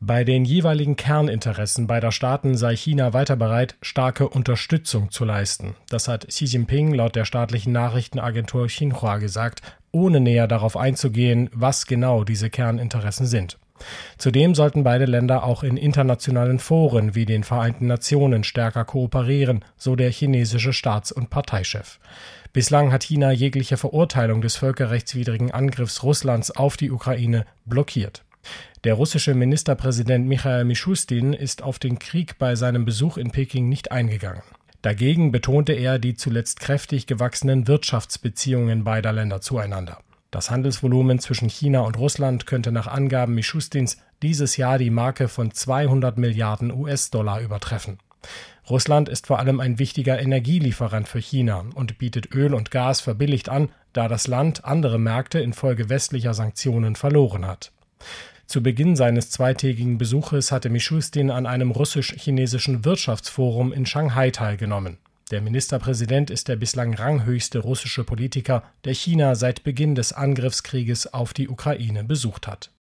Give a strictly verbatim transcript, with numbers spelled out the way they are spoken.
Bei den jeweiligen Kerninteressen beider Staaten sei China weiter bereit, starke Unterstützung zu leisten. Das hat Xi Jinping laut der staatlichen Nachrichtenagentur Xinhua gesagt, ohne näher darauf einzugehen, was genau diese Kerninteressen sind. Zudem sollten beide Länder auch in internationalen Foren wie den Vereinten Nationen stärker kooperieren, so der chinesische Staats- und Parteichef. Bislang hat China jegliche Verurteilung des völkerrechtswidrigen Angriffs Russlands auf die Ukraine blockiert. Der russische Ministerpräsident Michail Mischustin ist auf den Krieg bei seinem Besuch in Peking nicht eingegangen. Dagegen betonte er die zuletzt kräftig gewachsenen Wirtschaftsbeziehungen beider Länder zueinander. Das Handelsvolumen zwischen China und Russland könnte nach Angaben Mischustins dieses Jahr die Marke von zweihundert Milliarden U S-Dollar übertreffen. Russland ist vor allem ein wichtiger Energielieferant für China und bietet Öl und Gas verbilligt an, da das Land andere Märkte infolge westlicher Sanktionen verloren hat. Zu Beginn seines zweitägigen Besuches hatte Mischustin an einem russisch-chinesischen Wirtschaftsforum in Shanghai teilgenommen. Der Ministerpräsident ist der bislang ranghöchste russische Politiker, der China seit Beginn des Angriffskrieges auf die Ukraine besucht hat.